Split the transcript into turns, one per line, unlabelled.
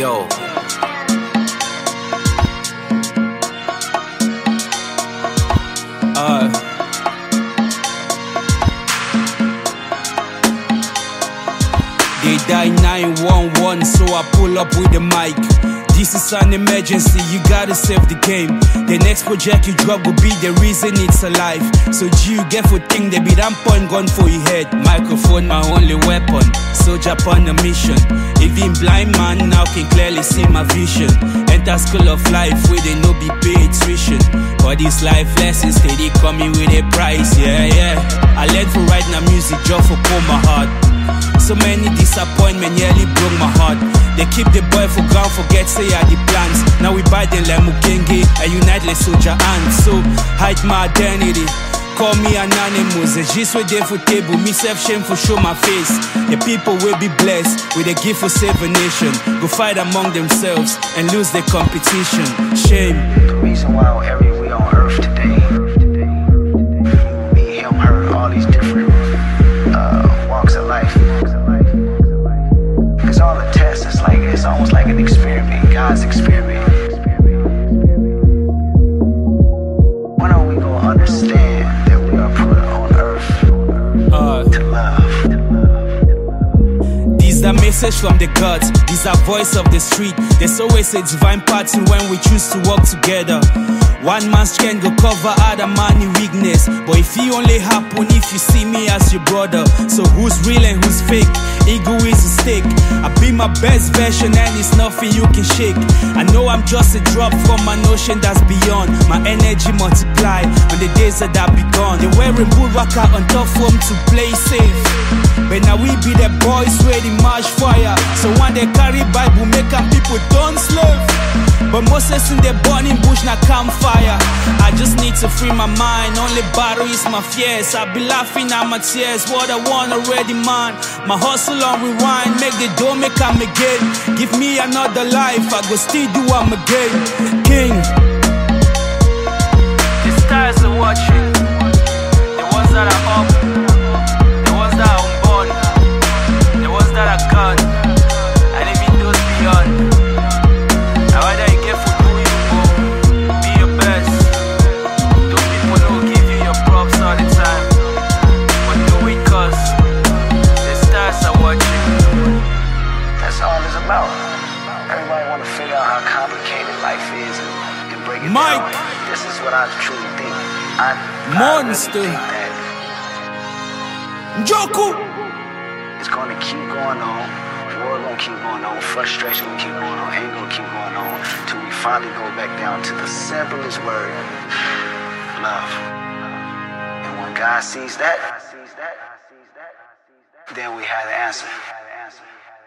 yo. They die 911, so I pull up with the mic. This is an emergency, you gotta save the game. The next project you drop will be the reason it's alive. So G, you get for thing, they be that point gun for your head. Microphone my only weapon, soldier on a mission. Even blind man now can clearly see my vision. Enter school of life where they no be paid tuition. But these life lessons, they coming with a price, yeah. I learned to write my music just for pull my heart. So many disappointments nearly broke my heart. They keep the boy for ground, forget say are the plans. Now we buy them like Mukenge and unite like soldier hands. So hide my identity, call me anonymous. The G's were there for table, me self shame for show my face. The people will be blessed with a gift for save a nation. Go fight among themselves and lose the competition. Shame.
The reason why we on earth today, me, him, her, all these different walks of life. Because all the tests, it's almost like an experiment, God's experiment. When are we gonna understand that we are put on earth to love?
These are message from the gods, these are voice of the street. There's always a divine pattern when we choose to work together. One man's strength go cover other man's weakness. But if it only happen if you see me as your brother. So who's real and who's fake? Ego is a stake. I be my best version and it's nothing you can shake. I know I'm just a drop from an ocean that's beyond. My energy multiply on the days that I be gone. They wearing bullwhacker on top form to play safe. But now we be the boys ready march fire. So when they carry Bible make them people don't slave. But Moses in the burning bush now campfire. I just need to free my mind. Only battle is my fears. I be laughing at my tears. What I want already man. My hustle on rewind. Make the door make am again. Give me another life. I go still do am again. King. The stars are watching. The ones that are up. The ones that are unborn. The ones that are gone. And even those beyond.
Everybody want to figure out how complicated life is and break it
Mike.
down. This is what I truly think. I
Monster.
really think that
Joku.
it's going to keep going on. War going to keep going on. Frustration going to keep going on. Anger going to keep going on. Till we finally go back down to the simplest word, love. And when God sees that, then we have the answer.